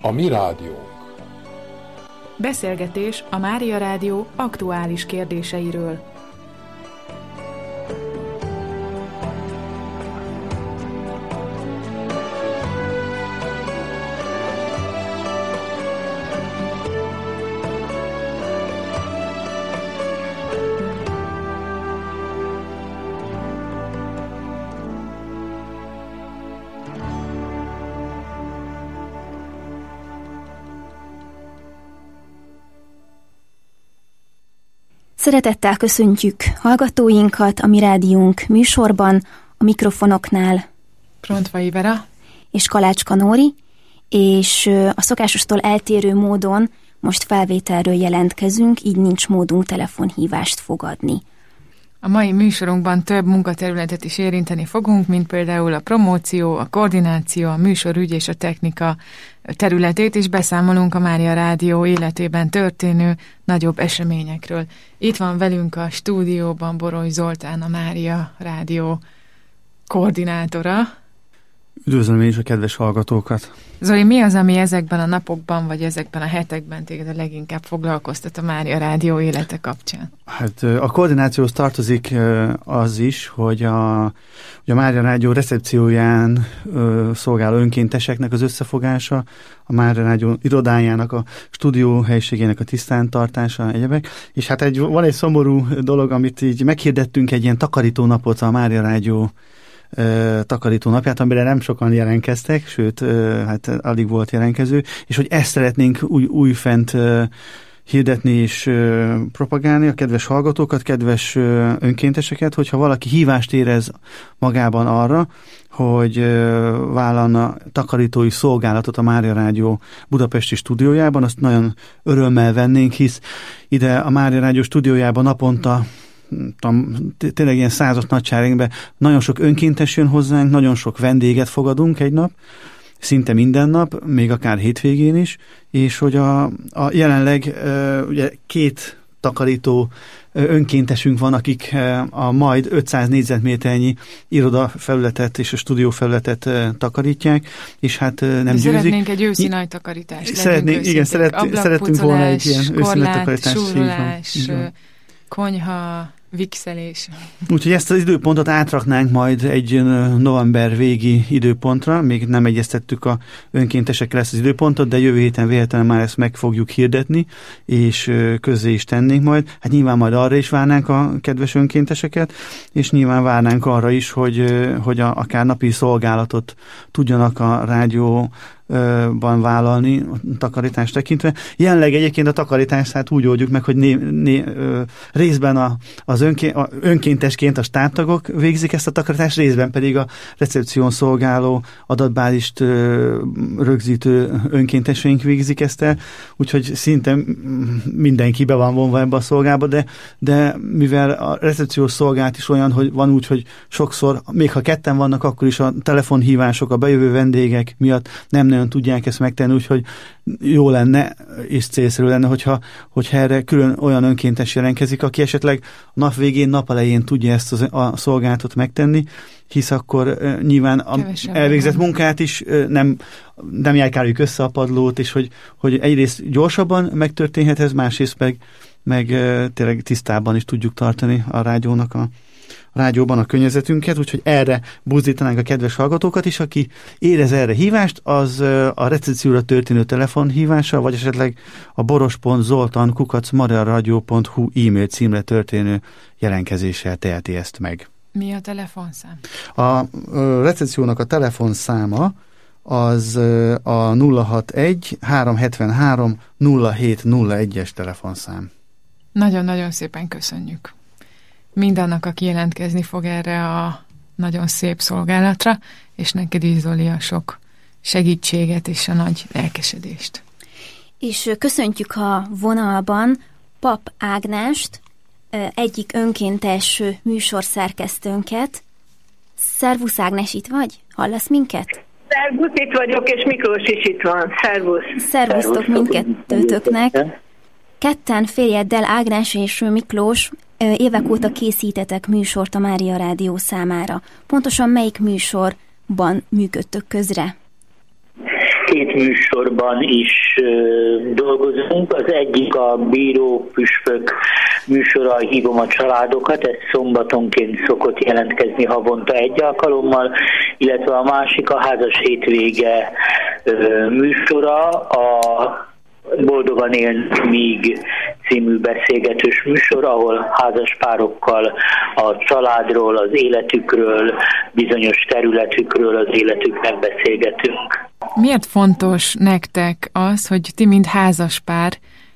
A mi rádiónk. Beszélgetés a Mária Rádió aktuális kérdéseiről. Szeretettel köszöntjük hallgatóinkat a mi rádiónk műsorban, a mikrofonoknál Prontvai Vera és Kalácska Nóri, és a szokásostól eltérő módon most felvételről jelentkezünk, így nincs módunk telefonhívást fogadni. A mai műsorunkban több munkaterületet is érinteni fogunk, mint például a promóció, a koordináció, a műsorügy és a technika területét, és beszámolunk a Mária Rádió életében történő nagyobb eseményekről. Itt van velünk a stúdióban Boroly Zoltán, a Mária Rádió koordinátora. Üdvözlöm én is a kedves hallgatókat! Zoli, mi az, ami ezekben a napokban, vagy ezekben a hetekben téged a leginkább foglalkoztat a Mária Rádió élete kapcsán? Hát a koordinációhoz tartozik az is, hogy a Mária Rádió recepcióján szolgáló önkénteseknek az összefogása, a Mária Rádió irodájának, a stúdió helyiségének a tisztántartása, egyebek. És hát van egy szomorú dolog, amit így meghirdettünk, egy ilyen takarító napot, a Mária Rádió takarító napját, amire nem sokan jelentkeztek, sőt, hát alig volt jelentkező, és hogy ezt szeretnénk újfent hirdetni és propagálni a kedves hallgatókat, kedves önkénteseket, hogyha valaki hívást érez magában arra, hogy vállalna takarítói szolgálatot a Mária Rádió budapesti stúdiójában, azt nagyon örömmel vennénk, hisz ide a Mária Rádió stúdiójában naponta tényleg ilyen 100-as nagyságrendben nagyon sok önkéntes jön hozzánk, nagyon sok vendéget fogadunk egy nap, szinte minden nap, még akár hétvégén is, és hogy a jelenleg ugye 2 takarító önkéntesünk van, akik a majd 500 négyzetméternyi irodafelületet és a stúdiófelületet takarítják, és hát nem győzik. Szeretnénk egy őszi nagy takarítást. Szerettünk volna egy ilyen őszi nagy takarítást. Súrolás, konyha, vixelés. Úgyhogy ezt az időpontot átraknánk majd egy november végi időpontra, még nem egyeztettük a önkéntesekkel ezt az időpontot, de jövő héten véletlenül már ezt meg fogjuk hirdetni, és közzé is tennénk majd. Hát nyilván majd arra is várnánk a kedves önkénteseket, és nyilván várnánk arra is, hogy akár napi szolgálatot tudjanak a rádióban vállalni a takarítást tekintve. Jelenleg egyébként a takarítást hát úgy oldjuk meg, hogy részben az önkéntesként a stábtagok végzik ezt a takarítást, részben pedig a recepción szolgáló adatbázist rögzítő önkénteseink végzik ezt el, úgyhogy szinte mindenki be van vonva ebbe a szolgába, de mivel a recepciós szolgálat is olyan, hogy van úgy, hogy sokszor, még ha 2 vannak, akkor is a telefonhívások, a bejövő vendégek miatt nem nagyon tudják ezt megtenni, úgyhogy jó lenne és célszerű lenne, hogyha erre külön olyan önkéntes jelentkezik, aki esetleg nap végén, nap elején tudja ezt a szolgálatot megtenni, hisz akkor nyilván a elvégzett munkát is nem járkáljuk össze a padlót, és hogy egyrészt gyorsabban megtörténhet ez, másrészt meg tényleg tisztában is tudjuk tartani a rádióban a környezetünket, úgyhogy erre buzdítanánk a kedves hallgatókat is, aki érez erre hívást, az a recepcióra történő telefonhívással, vagy esetleg a boros.zoltan@mariaradio.hu e-mail címre történő jelentkezéssel teheti ezt meg. Mi a telefonszám? A recepciónak a telefonszáma az a 061 373 0701-es telefonszám. Nagyon-nagyon szépen köszönjük mindannak, aki jelentkezni fog erre a nagyon szép szolgálatra, és neked is, Zoli, a sok segítséget és a nagy lelkesedést. És köszöntjük a vonalban Pap Ágnest, egyik önkéntes műsorszerkesztőnket. Szervusz Ágnes, itt vagy? Hallasz minket? Szervusz, itt vagyok, és Miklós is itt van. Szervusz. Szervusztok mindkettőtöknek. Ketten férjeddel, Ágnes és Miklós, évek óta készítetek műsort a Mária Rádió számára. Pontosan melyik műsorban működtök közre? 2 műsorban is dolgozunk. Az egyik a Bíró Püspök műsora, Hívom a családokat, ez szombatonként szokott jelentkezni havonta 1 alkalommal, illetve a másik a Házas hétvége műsora, a Boldogan élnek míg című beszélgetős műsor, ahol házas párokkal a családról, az életükről, bizonyos területükről, az életüknek beszélgetünk. Miért fontos nektek az, hogy ti, mint házaspár,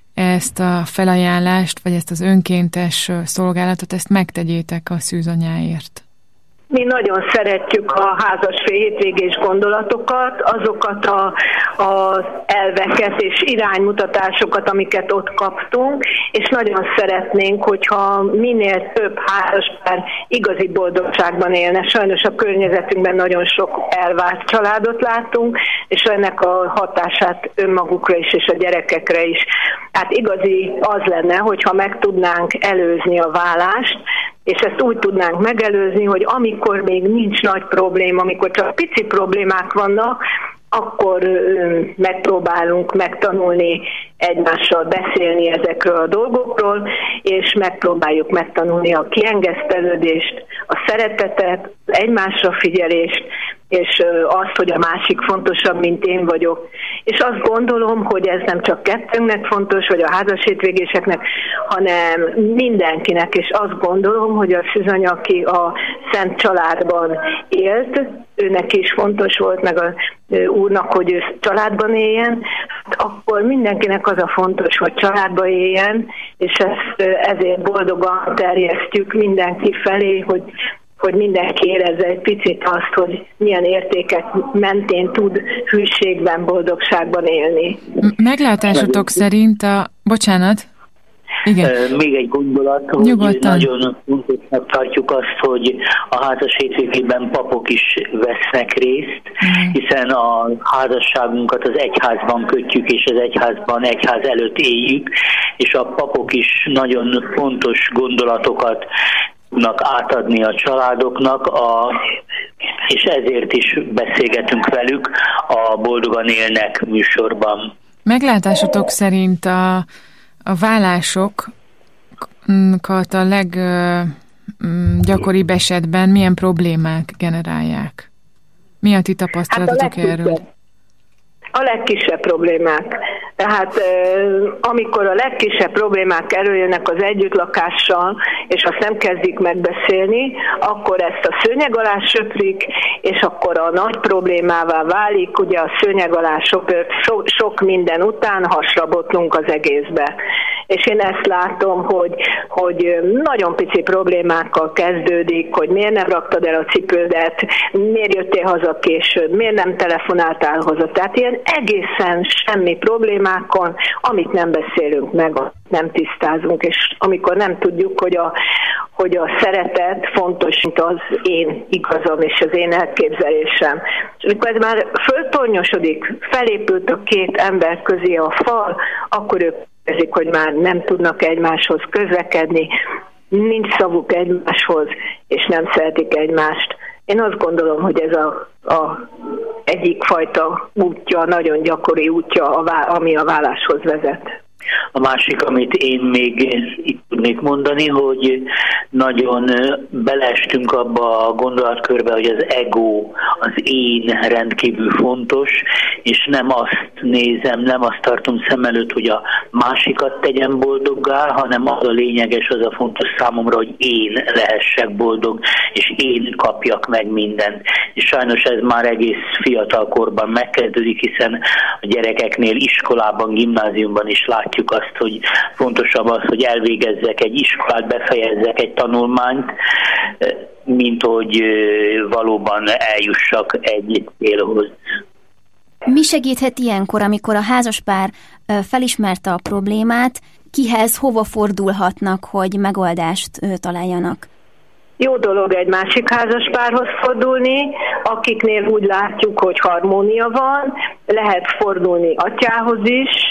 ezt a felajánlást, vagy ezt az önkéntes szolgálatot, ezt megtegyétek a szűzanyáért? Mi nagyon szeretjük a házasfél hétvégés gondolatokat, azokat az elveket és iránymutatásokat, amiket ott kaptunk, és nagyon szeretnénk, hogyha minél több házaspár igazi boldogságban élne. Sajnos a környezetünkben nagyon sok elvált családot látunk, és ennek a hatását önmagukra is, és a gyerekekre is. Hát igazi az lenne, hogyha meg tudnánk előzni a válást, és ezt úgy tudnánk megelőzni, hogy amikor még nincs nagy probléma, amikor csak pici problémák vannak, akkor megpróbálunk megtanulni egymással beszélni ezekről a dolgokról, és megpróbáljuk megtanulni a kiengesztelődést, a szeretetet, az egymásra figyelést, és azt, hogy a másik fontosabb, mint én vagyok. És azt gondolom, hogy ez nem csak kettőnknek fontos, vagy a házas hétvégéseknek, hanem mindenkinek, és azt gondolom, hogy a Szűzanya, aki a Szent Családban élt, őnek is fontos volt, meg a úrnak, hogy ő családban éljen, akkor mindenkinek az a fontos, hogy családban éljen, és ezt ezért boldogan terjesztjük mindenki felé, hogy mindenki érezze egy picit azt, hogy milyen értékek mentén tud hűségben, boldogságban élni. Meglátásotok szerint Bocsánat. Igen. Még egy gondolat, hogy nyugodtan. Nagyon fontosnak tartjuk azt, hogy a házas hétvégében papok is vesznek részt, hiszen a házasságunkat az egyházban kötjük, és az egyház előtt éljük, és a papok is nagyon fontos gondolatokat tudnak átadni a családoknak, és ezért is beszélgetünk velük a Boldogan élnek műsorban. Meglátásotok szerint a vállásokat a leggyakoribb esetben milyen problémák generálják? Mi a ti tapasztalatotok erről? A legkisebb problémák. Tehát amikor a legkisebb problémák előjönnek az együttlakással, és azt nem kezdik megbeszélni, akkor ezt a szőnyeg alá söprik, és akkor a nagy problémává válik, ugye a szőnyeg alá söpört sok minden után hasra botlunk az egészbe. És én ezt látom, hogy nagyon pici problémákkal kezdődik, hogy miért nem raktad el a cipődet, miért jöttél haza később, miért nem telefonáltál haza. Tehát ilyen egészen semmi problémákon, amit nem beszélünk meg, nem tisztázunk, és amikor nem tudjuk, hogy a szeretet fontos, mint az én igazam és az én elképzelésem. És amikor ez már föltornyosodik, felépült a 2 ember közé a fal, akkor ők érzik, hogy már nem tudnak egymáshoz közlekedni, nincs szavuk egymáshoz, és nem szeretik egymást. Én azt gondolom, hogy ez a egyik fajta útja, nagyon gyakori útja, ami a válláshoz vezet. A másik, amit én még itt tudnék mondani, hogy nagyon beleestünk abba a gondolatkörbe, hogy az ego, az én rendkívül fontos, és nem azt nézem, nem azt tartom szem előtt, hogy a másikat tegyen boldoggá, hanem az a lényeges, az a fontos számomra, hogy én lehessek boldog, és én kapjak meg mindent. És sajnos ez már egész fiatal korban megkezdődik, hiszen a gyerekeknél iskolában, gimnáziumban is látjuk azt, hogy fontosabb az, hogy elvégezzek egy iskolát, befejezzek egy tanulmányt, mint hogy valóban eljussak egy célhoz. Mi segíthet ilyenkor, amikor a házaspár felismerte a problémát, kihez, hova fordulhatnak, hogy megoldást találjanak? Jó dolog egy másik házaspárhoz fordulni, akiknél úgy látjuk, hogy harmónia van, lehet fordulni atyához is,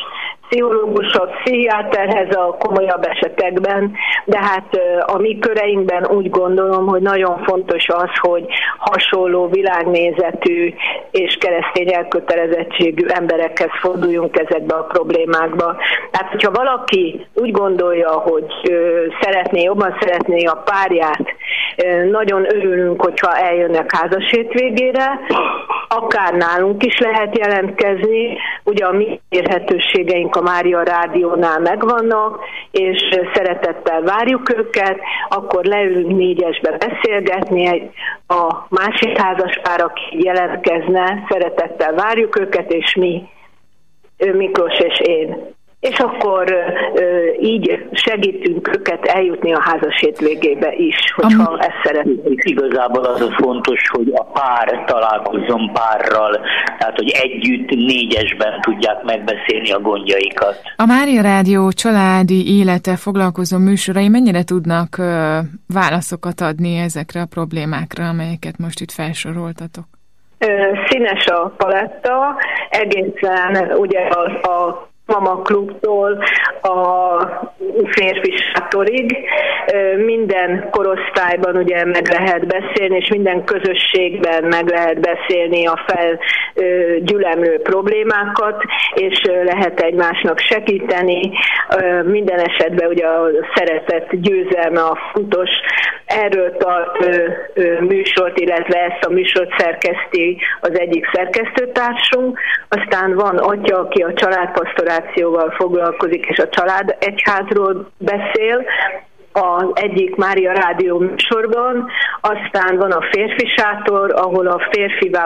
pszichológushoz, pszichiáterhez a komolyabb esetekben, de hát a mi köreinkben úgy gondolom, hogy nagyon fontos az, hogy hasonló világnézetű és keresztény elkötelezettségű emberekhez forduljunk ezekbe a problémákba. Tehát, hogyha valaki úgy gondolja, hogy jobban szeretné a párját, nagyon örülünk, hogyha eljönnek házashétvégére, akár nálunk is lehet jelentkezni, ugye a mi érhetőségeink a Mária Rádiónál megvannak, és szeretettel várjuk őket, akkor leülünk 4-esbe beszélgetni, a másik házaspár, aki jelentkezne, szeretettel várjuk őket, és mi, Miklós és én. És akkor így segítünk őket eljutni a házashétvégébe is, hogyha ezt szeretnék. Igazából az a fontos, hogy a pár találkozzon párral, tehát hogy együtt 4-esben tudják megbeszélni a gondjaikat. A Mária Rádió családi élete foglalkozó műsorai mennyire tudnak válaszokat adni ezekre a problémákra, amelyeket most itt felsoroltatok? Színes a paletta, egészen ugye a Mama Klubtól a férfi sátorig minden korosztályban ugye meg lehet beszélni, és minden közösségben meg lehet beszélni a felgyülemlő problémákat, és lehet egymásnak segíteni. Minden esetben ugye a szeretet győzelme a fontos. Erről tart műsort, illetve ezt a műsort szerkeszti az egyik szerkesztőtársunk. Aztán van atya, aki a családpastorációval foglalkozik, és a család egyházról beszél, az egyik Mária Rádió műsorban, aztán van a férfi sátor, ahol a férfivá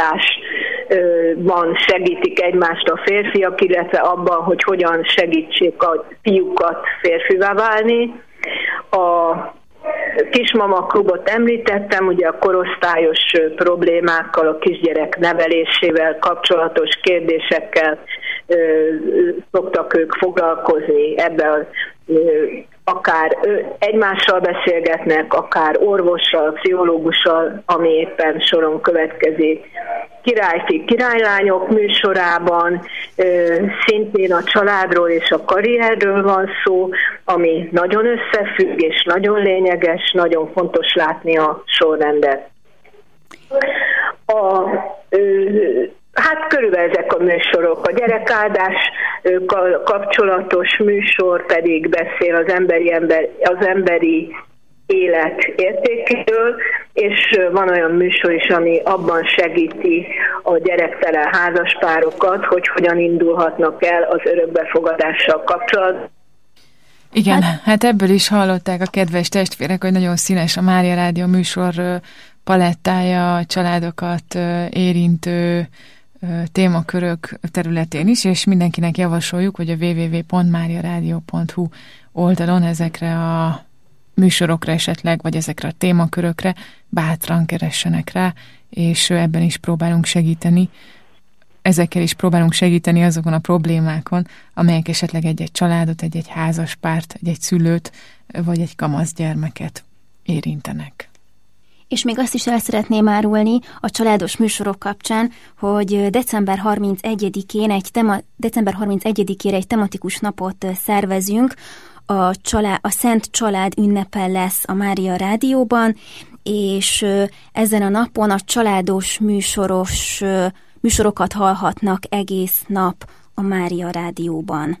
válásban segítik egymást a férfiak, illetve abban, hogy hogyan segítsék a fiúkat férfivá válni. A Kismama Klubot említettem, ugye a korosztályos problémákkal, a kisgyerek nevelésével kapcsolatos kérdésekkel szoktak ők foglalkozni, ebben akár egymással beszélgetnek, akár orvossal, pszichológussal, ami éppen soron következik. Királyfi, királylányok műsorában szintén a családról és a karrierről van szó, ami nagyon összefügg és nagyon lényeges, nagyon fontos látni a sorrendet. Hát körülbelül ezek a műsorok. A gyerekáldás kapcsolatos műsor pedig beszél az emberi élet értékéről, és van olyan műsor is, ami abban segíti a gyerektelen házaspárokat, hogy hogyan indulhatnak el az örökbefogadással kapcsolatban. Igen, hát ebből is hallották a kedves testvérek, hogy nagyon színes a Mária Rádió műsor palettája, a családokat érintő témakörök területén is, és mindenkinek javasoljuk, hogy a www.mariaradio.hu oldalon ezekre a műsorokra esetleg, vagy ezekre a témakörökre bátran keressenek rá, és ebben is próbálunk segíteni. Ezekkel is próbálunk segíteni azokon a problémákon, amelyek esetleg egy-egy családot, egy-egy házaspárt, egy-egy szülőt, vagy egy kamasz gyermeket érintenek. És még azt is el szeretném árulni a családos műsorok kapcsán, hogy december 31-ére egy tematikus napot szervezünk, a Szent Család ünnepe lesz a Mária Rádióban, és ezen a napon a családos műsorokat hallhatnak egész nap a Mária Rádióban.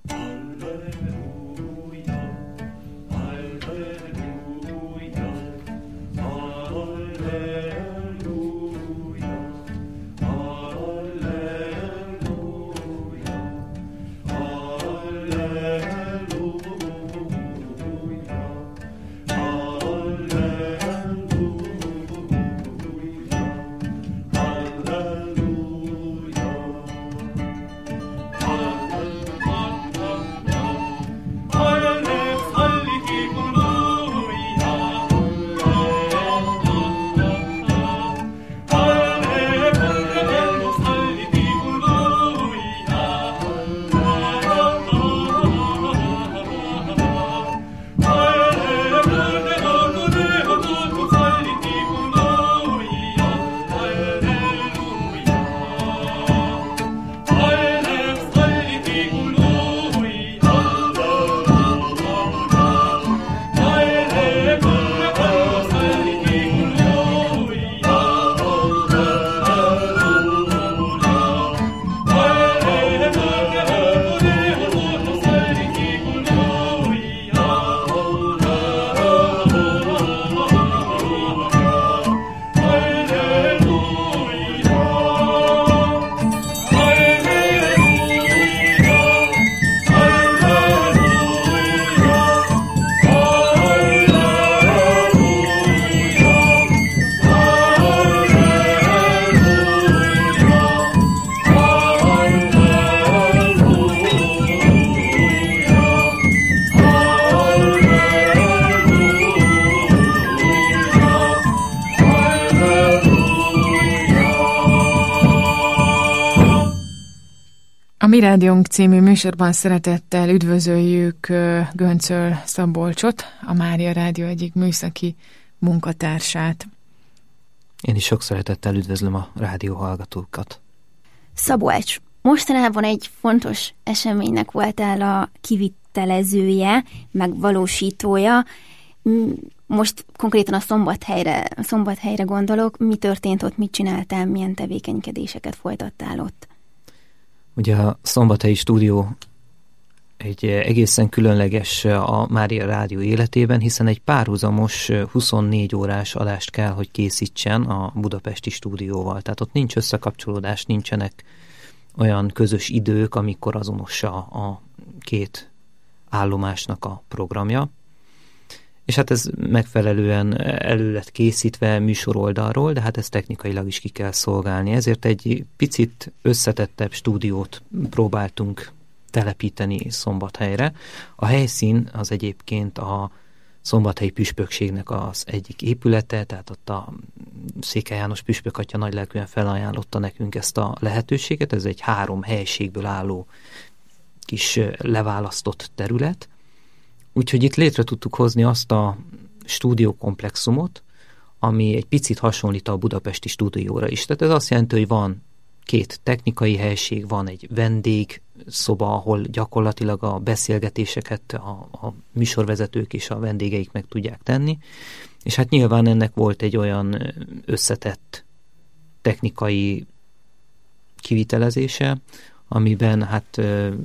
A Mi Rádiónk című műsorban szeretettel üdvözöljük Göncöl Szabolcsot, a Mária Rádió egyik műszaki munkatársát. Én is sok szeretettel üdvözlöm a rádió hallgatókat. Szabolcs, mostanában egy fontos eseménynek voltál a kivitelezője, megvalósítója. Most konkrétan a Szombathelyre gondolok. Mi történt ott, mit csináltál, milyen tevékenykedéseket folytattál ott? Ugye a Szombathelyi stúdió egy egészen különleges a Mária Rádió életében, hiszen egy párhuzamos 24 órás adást kell, hogy készítsen a budapesti stúdióval. Tehát ott nincs összekapcsolódás, nincsenek olyan közös idők, amikor azonos a két állomásnak a programja. És hát ez megfelelően elő lett készítve műsoroldalról, de hát ezt technikailag is ki kell szolgálni. Ezért egy picit összetettebb stúdiót próbáltunk telepíteni Szombathelyre. A helyszín az egyébként a Szombathelyi püspökségnek az egyik épülete, tehát ott a Székely János püspök atya nagylelkűen felajánlotta nekünk ezt a lehetőséget. Ez egy 3 helységből álló kis leválasztott terület. Úgyhogy itt létre tudtuk hozni azt a stúdiókomplexumot, ami egy picit hasonlít a budapesti stúdióra is. Tehát ez azt jelenti, hogy van 2 technikai helység, van egy vendégszoba, ahol gyakorlatilag a beszélgetéseket a műsorvezetők és a vendégeik meg tudják tenni, és hát nyilván ennek volt egy olyan összetett technikai kivitelezése, amiben hát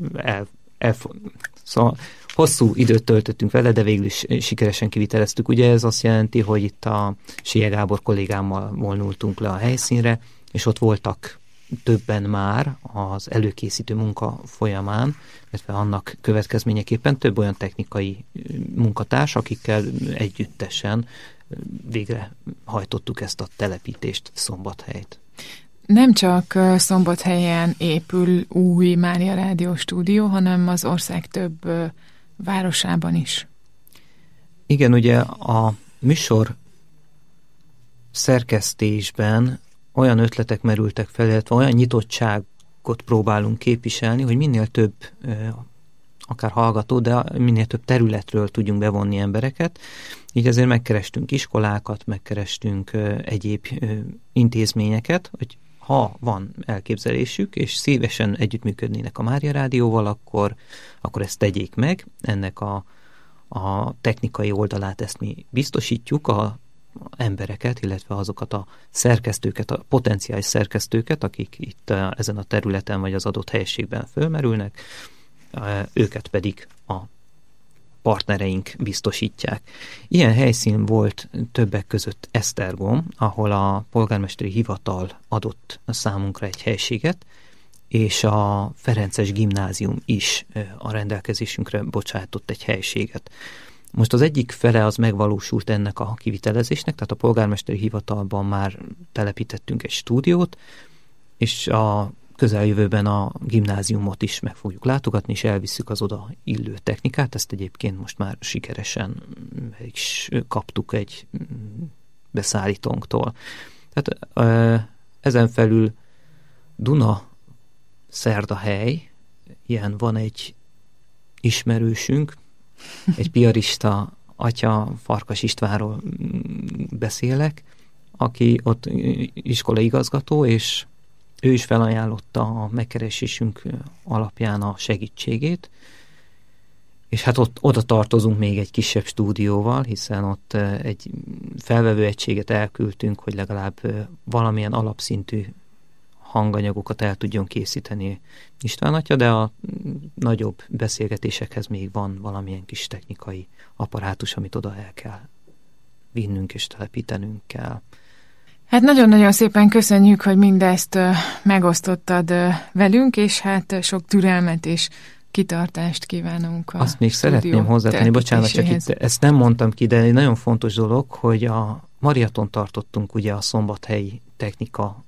szóval hosszú időt töltöttünk vele, de végül is sikeresen kiviteleztük. Ugye ez azt jelenti, hogy itt a Sélye Gábor kollégámmal vonultunk le a helyszínre, és ott voltak többen már az előkészítő munka folyamán, illetve annak következményeképpen több olyan technikai munkatárs, akikkel együttesen végrehajtottuk ezt a telepítést, Szombathelyt. Nem csak Szombathelyen épül új Mária Rádió stúdió, hanem az ország több városában is. Igen, ugye a műsor szerkesztésben olyan ötletek merültek fel, illetve olyan nyitottságot próbálunk képviselni, hogy minél több akár hallgató, de minél több területről tudjunk bevonni embereket. Így azért megkerestünk iskolákat, megkerestünk egyéb intézményeket, hogy ha van elképzelésük, és szívesen együttműködnének a Mária Rádióval, akkor ezt tegyék meg. Ennek a technikai oldalát ezt mi biztosítjuk, a embereket, illetve azokat a szerkesztőket, a potenciális szerkesztőket, akik itt ezen a területen vagy az adott helységben fölmerülnek, őket pedig a partnereink biztosítják. Ilyen helyszín volt többek között Esztergom, ahol a polgármesteri hivatal adott számunkra egy helységet, és a Ferences Gimnázium is a rendelkezésünkre bocsátott egy helységet. Most az egyik fele az megvalósult ennek a kivitelezésnek, tehát a polgármesteri hivatalban már telepítettünk egy stúdiót, és a közeljövőben a gimnáziumot is meg fogjuk látogatni, és elvisszük az oda illő technikát. Ezt egyébként most már sikeresen is kaptuk egy beszállítónktól. Tehát ezen felül Duna Szerdahely, ilyen van egy ismerősünk, egy piarista atya, Farkas Istvánról beszélek, aki ott iskolai igazgató, és ő is felajánlotta a megkeresésünk alapján a segítségét, és hát oda tartozunk még egy kisebb stúdióval, hiszen ott egy felvevő egységet elküldtünk, hogy legalább valamilyen alapszintű hanganyagokat el tudjon készíteni István atya, de a nagyobb beszélgetésekhez még van valamilyen kis technikai apparátus, amit oda el kell vinnünk és telepítenünk kell. Hát nagyon-nagyon szépen köszönjük, hogy mindezt megosztottad velünk, és hát sok türelmet és kitartást kívánunk a Azt még szeretném hozzátenni, bocsánat, csak itt ezt nem mondtam ki, de egy nagyon fontos dolog, hogy a maraton tartottunk ugye a szombathelyi technika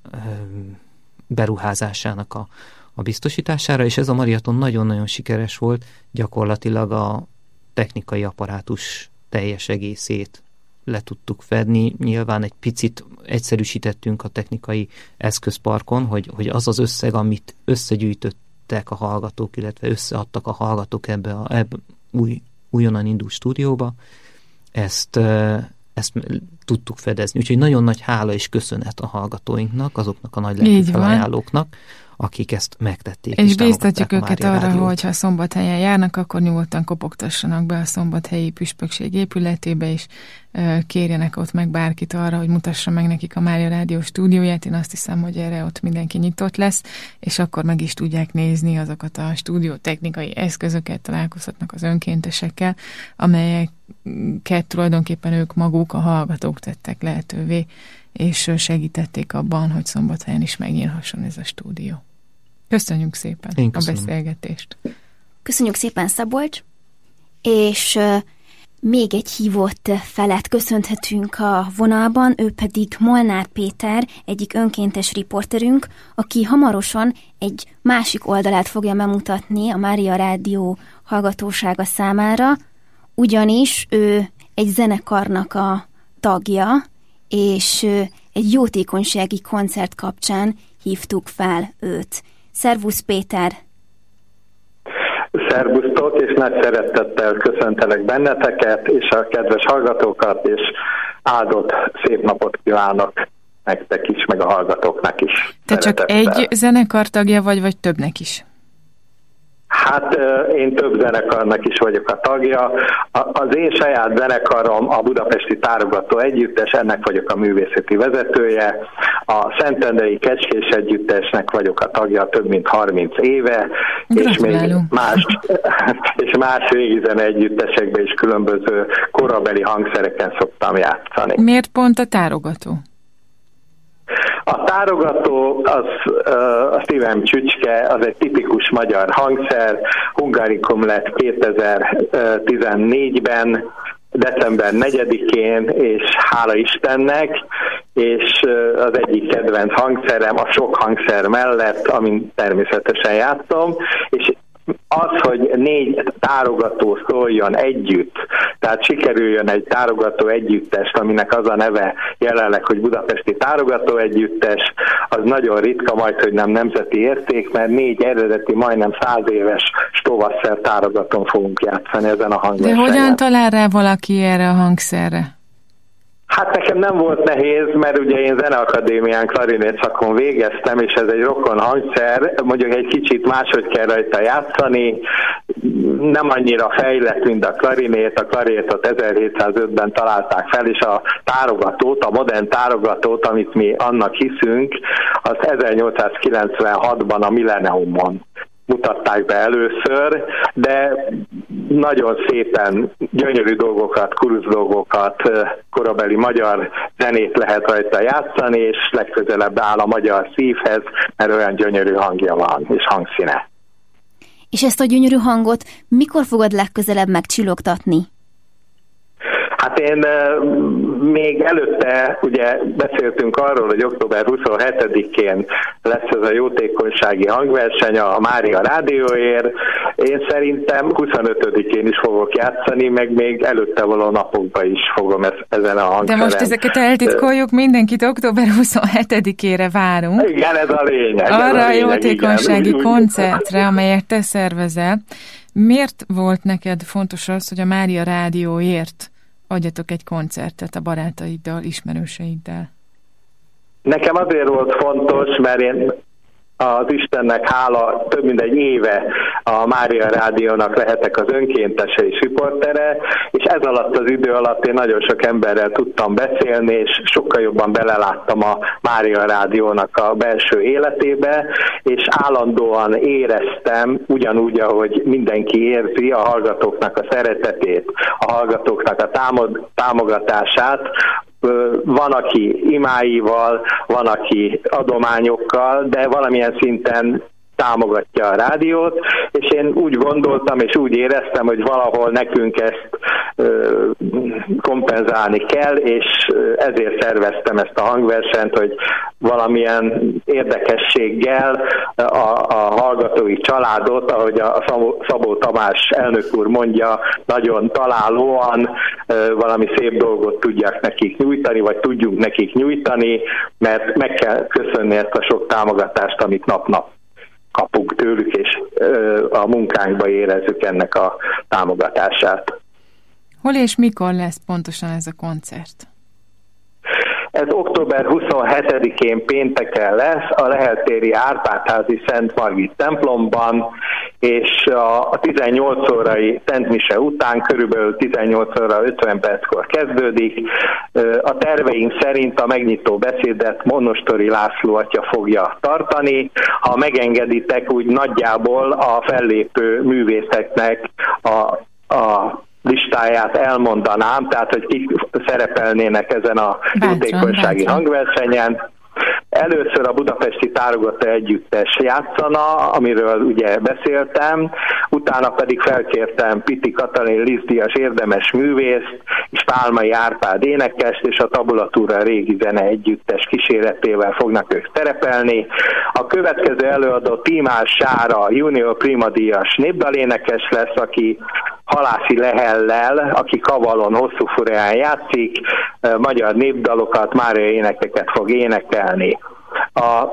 beruházásának a biztosítására, és ez a maraton nagyon-nagyon sikeres volt, gyakorlatilag a technikai apparátus teljes egészét le tudtuk fedni. Nyilván egy picit egyszerűsítettünk a technikai eszközparkon, hogy az az összeg, amit összegyűjtöttek összejöttek a hallgatók, illetve összeadtak a hallgatók ebbe a újonnan indult stúdióba, ezt tudtuk fedezni. Úgyhogy nagyon nagy hála és köszönet a hallgatóinknak, azoknak a nagy lelkű felajánlóknak, akik ezt megtették. És bíztatjuk őket arra, hogy ha Szombathelyen járnak, akkor nyugodtan kopogtassanak be a szombathelyi püspökség épületébe, és kérjenek ott meg bárkit arra, hogy mutassa meg nekik a Mária Rádió stúdióját. Én azt hiszem, hogy erre ott mindenki nyitott lesz, és akkor meg is tudják nézni azokat a stúdió technikai eszközöket, találkozhatnak az önkéntesekkel, amelyeket tulajdonképpen ők maguk, a hallgatók tettek lehetővé, és segítették abban, hogy Szombathelyen is megnyílhasson ez a stúdió. Köszönjük szépen a beszélgetést. Köszönjük szépen, Szabolcs, és még egy hívott felet köszönhetünk a vonalban, ő pedig Molnár Péter, egyik önkéntes riporterünk, aki hamarosan egy másik oldalát fogja bemutatni a Mária Rádió hallgatósága számára, ugyanis ő egy zenekarnak a tagja, és egy jótékonysági koncert kapcsán hívtuk fel őt. Szervusz, Péter! Szervusztok, és nagy szeretettel köszöntelek benneteket, és a kedves hallgatókat, és áldott szép napot kívánok nektek is, meg a hallgatóknak is. Te szeretettel. Csak egy zenekar tagja vagy többnek is? Hát én több zenekarnak is vagyok a tagja. Az én saját zenekarom a Budapesti Tárogató Együttes, ennek vagyok a művészeti vezetője. A Szentendrei Kecskés Együttesnek vagyok a tagja több mint 30 éve, és még más régi zene együttesekben is különböző korabeli hangszereken szoktam játszani. Miért pont a Tárogató? A Tárogató, az a szívem csücske, az egy tipikus magyar hangszer, Hungarikum lett 2014-ben, december 4-én, és hála Istennek, és az egyik kedvenc hangszerem a sok hangszer mellett, amin természetesen játszom, és az, hogy 4 tárogató szóljon együtt, tehát sikerüljön egy tárogató együttest, aminek az a neve jelenleg, hogy Budapesti Tárogató Együttes, az nagyon ritka, majd hogy nem nemzeti érték, mert 4 eredeti, majdnem 100 éves Stovasszer tárogatón fogunk játszani ezen a hangversenyen. De hogyan talál rá valaki erre a hangszerre? Hát nekem nem volt nehéz, mert ugye én Zeneakadémián klarinét szakon végeztem, és ez egy rokon hangszer, mondjuk egy kicsit máshogy kell rajta játszani, nem annyira fejlett, mint a klarinét. A klarinétot 1705-ben találták fel, és a tárogatót, a modern tárogatót, amit mi annak hiszünk, az 1896-ban a Millenniumon mutatták be először, de nagyon szépen gyönyörű dolgokat, kuruc dolgokat, korabeli magyar zenét lehet rajta játszani, és legközelebb áll a magyar szívhez, mert olyan gyönyörű hangja van, és hangszíne. És ezt a gyönyörű hangot mikor fogod legközelebb megcsillogtatni? Hát én még előtte ugye beszéltünk arról, hogy október 27-én lesz ez a jótékonysági hangverseny a Mária Rádióért. Én szerintem 25-én is fogok játszani, meg még előtte való napokban is fogom ezen a hangszeren. De most ezeket eltitkoljuk, mindenkit október 27-ére várunk. Igen, ez a lényeg. Arra a jótékonysági koncertre, amelyet te szervezel. Miért volt neked fontos az, hogy a Mária Rádióért adjatok egy koncertet a barátaiddal, ismerőseiddel? Nekem azért volt fontos, mert én az Istennek hála több mint egy éve a Mária Rádiónak lehetek az önkéntese és riportere, és ez alatt az idő alatt én nagyon sok emberrel tudtam beszélni, és sokkal jobban beleláttam a Mária Rádiónak a belső életébe, és állandóan éreztem, ugyanúgy, ahogy mindenki érzi, a hallgatóknak a szeretetét, a hallgatóknak a támogatását. Van, aki imáival, van, aki adományokkal, de valamilyen szinten támogatja a rádiót, és én úgy gondoltam, és úgy éreztem, hogy valahol nekünk ezt kompenzálni kell, és ezért szerveztem ezt a hangversenyt, hogy valamilyen érdekességgel a hallgatói családot, ahogy a Szabó Tamás elnök úr mondja, nagyon találóan valami szép dolgot tudják nekik nyújtani, vagy tudjunk nekik nyújtani, mert meg kell köszönni ezt a sok támogatást, amit nap-nap kapunk tőlük, és a munkánkba érezzük ennek a támogatását. Hol és mikor lesz pontosan ez a koncert? Ez október 27-én pénteken lesz a Lehel-téri Árpád-házi Szent Margit templomban, és a 18 órai Szent Mise után körülbelül 18 óra 50 perckor kezdődik. A terveink szerint a megnyitó beszédet Monostori László atya fogja tartani. Ha megengeditek, úgy nagyjából a fellépő művészeknek a listáját elmondanám, tehát hogy kik szerepelnének ezen a jótékonysági hangversenyen. Először a Budapesti Tárogató Együttes játszana, amiről ugye beszéltem, utána pedig felkértem Piti Katalin Lisztdíjas érdemes művészt, és Pálmai Árpád énekest, és a Tabulatúra régi zene együttes kíséretével fognak ők szerepelni. A következő előadó Tímás Sára junior primadíjas népdalénekes lesz, aki Halászi Lehellel, aki kavalon hosszú furán játszik, magyar népdalokat, mária énekeket fog énekelni. A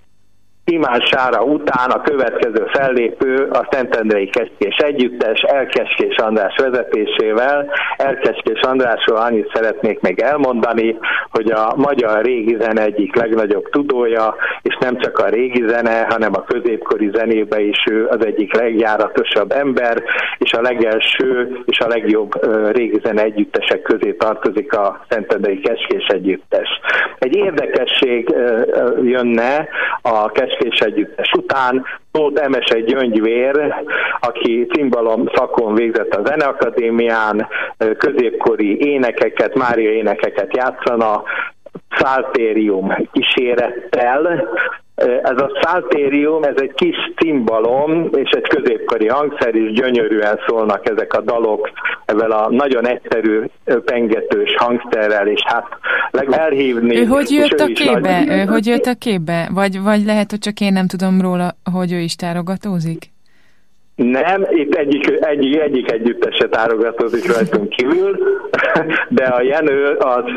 Tímás Sára után a következő fellépő a Szentendrei Kecskés Együttes, Elkecskés András vezetésével. Elkecskés Andrásról annyit szeretnék még elmondani, hogy a magyar régi zene egyik legnagyobb tudója, és nem csak a régi zene, hanem a középkori zenébe is ő az egyik legjáratosabb ember, és a legelső és a legjobb régi zene együttesek közé tartozik a Szentendrei Kecskés Együttes. Egy érdekesség jönne a Kecskés Együttes után, Tóth Emese Gyöngyvér, aki cimbalom szakon végzett a Zeneakadémián, középkori énekeket, mária énekeket játszana, pszáltérium kísérettel. Ez a pszáltérium, ez egy kis cimbalom és egy középkori hangszer, is gyönyörűen szólnak ezek a dalok ezzel a nagyon egyszerű pengetős hangszerrel, és hát elhívni... Ő hogy jött a képbe? Ő hogy jött a képbe? Vagy lehet, hogy csak én nem tudom róla, hogy ő is tárogatózik? Nem, itt egyik együttese tárogatózik rajtunk kívül, de a Jenő,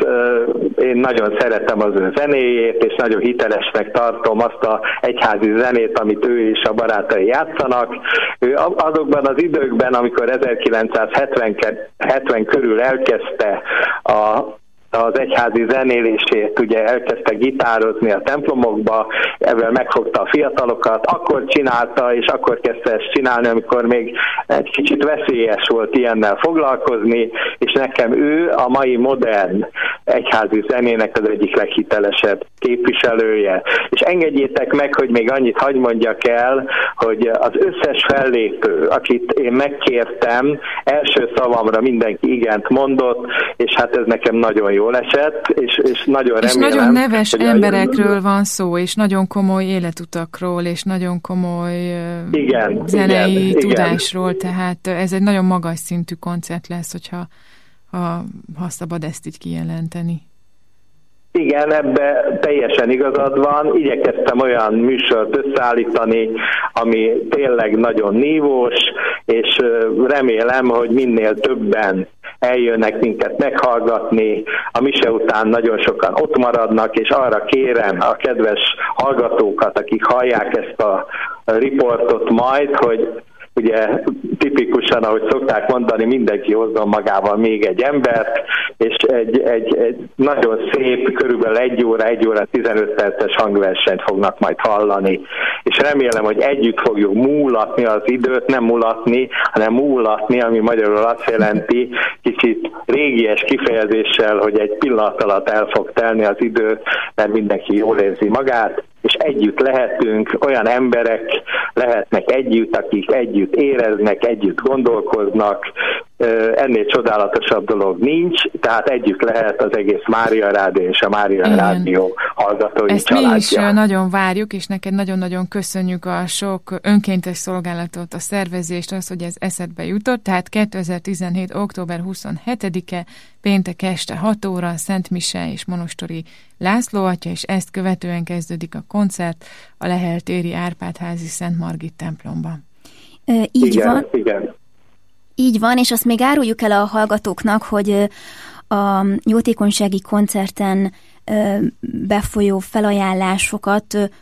én nagyon szeretem az ő zenéjét, és nagyon hitelesnek tartom azt a egyházi zenét, amit ő és a barátai játszanak. Ő azokban az időkben, amikor 1970 körül elkezdte az egyházi zenélését, ugye elkezdte gitározni a templomokba, ezzel megfogta a fiatalokat, akkor csinálta, és akkor kezdte ezt csinálni, amikor még egy kicsit veszélyes volt ilyennel foglalkozni, és nekem ő a mai modern egyházi zenének az egyik leghitelesebb képviselője. És engedjétek meg, hogy még annyit hadd mondjak el, hogy az összes fellépő, akit én megkértem, első szavamra mindenki igent mondott, és hát ez nekem nagyon jól esett, és nagyon remélem... És nagyon neves emberekről van szó, és nagyon komoly életutakról, és nagyon komoly zenei tudásról, tehát ez egy nagyon magas szintű koncert lesz, hogyha szabad ezt így kijelenteni. Igen, ebbe teljesen igazad van. Igyekeztem olyan műsort összeállítani, ami tényleg nagyon nívós, és remélem, hogy minél többen eljönnek minket meghallgatni. A mise után nagyon sokan ott maradnak, és arra kérem a kedves hallgatókat, akik hallják ezt a riportot majd, hogy ugye tipikusan, ahogy szokták mondani, mindenki hozzon magával még egy embert, és egy nagyon szép, körülbelül 1 óra 15 perces hangversenyt fognak majd hallani. És remélem, hogy együtt fogjuk múlatni az időt, nem mulatni, hanem múlatni, ami magyarul azt jelenti, kicsit régies kifejezéssel, hogy egy pillanat alatt el fog telni az idő, mert mindenki jól érzi magát, és együtt lehetünk, olyan emberek lehetnek együtt, akik együtt éreznek, együtt gondolkoznak, ennél csodálatosabb dolog nincs, tehát együtt lehet az egész Mária Rádió és a Mária Rádió hallgatói ezt családja. Mi is nagyon várjuk, és neked nagyon-nagyon köszönjük a sok önkéntes szolgálatot, a szervezést, az, hogy ez eszedbe jutott. Tehát 2017. október 27-e, péntek este 6 óra, Szent Mise és Monostori László atya, és ezt követően kezdődik a koncert a Lehel-téri Árpád-házi Szent Margit templomban. Így van. Igen. Így van, és azt még áruljuk el a hallgatóknak, hogy a jótékonysági koncerten befolyó felajánlásokat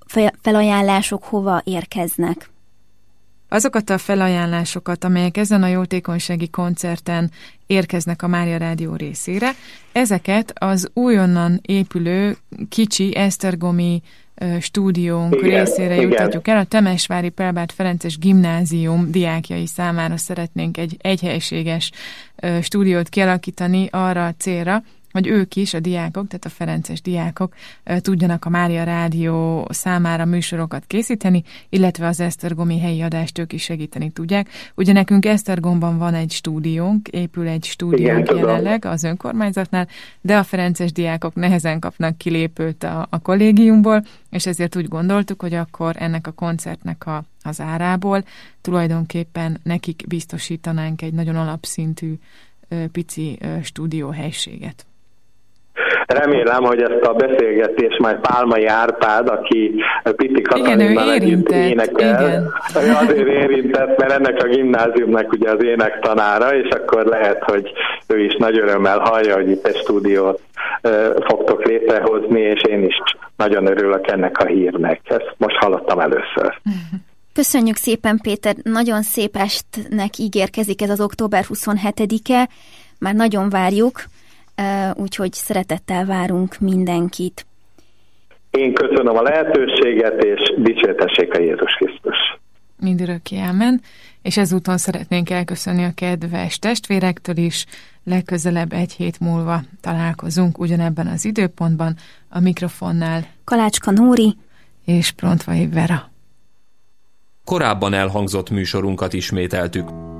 felajánlások hova érkeznek? Azokat a felajánlásokat, amelyek ezen a jótékonysági koncerten érkeznek a Mária Rádió részére, ezeket az újonnan épülő kicsi esztergomi stúdiónk részére juttatjuk el. A Temesvári Pelbárt Ferences Gimnázium diákjai számára szeretnénk egy egyhelységes stúdiót kialakítani arra a célra, hogy ők is, a diákok, tehát a ferences diákok tudjanak a Mária Rádió számára műsorokat készíteni, illetve az esztergomi helyi adást ők is segíteni tudják. Ugye nekünk Esztergomban van egy stúdiónk, épül egy stúdiónk jelenleg az önkormányzatnál, de a ferences diákok nehezen kapnak kilépőt a kollégiumból, és ezért úgy gondoltuk, hogy akkor ennek a koncertnek az árából tulajdonképpen nekik biztosítanánk egy nagyon alapszintű pici stúdióhelységet. Remélem, hogy ezt a beszélgetést majd Pálmai Árpád, aki Piti Katalinnal együtt énekel, azért érintett, mert ennek a gimnáziumnak ugye az énektanára, és akkor lehet, hogy ő is nagy örömmel hallja, hogy itt egy stúdiót fogtok létrehozni, és én is nagyon örülök ennek a hírnek. Ezt most hallottam először. Köszönjük szépen, Péter, nagyon szép estnek ígérkezik ez az október 27-e, már nagyon várjuk, úgyhogy szeretettel várunk mindenkit. Én köszönöm a lehetőséget, és dicsértessék a Jézus Krisztus. Mindörökké ámen, és ezúton szeretnénk elköszönni a kedves testvérektől is. Legközelebb egy hét múlva találkozunk ugyanebben az időpontban, a mikrofonnál Kalácska Nóri és Prontvai Vera. Korábban elhangzott műsorunkat ismételtük.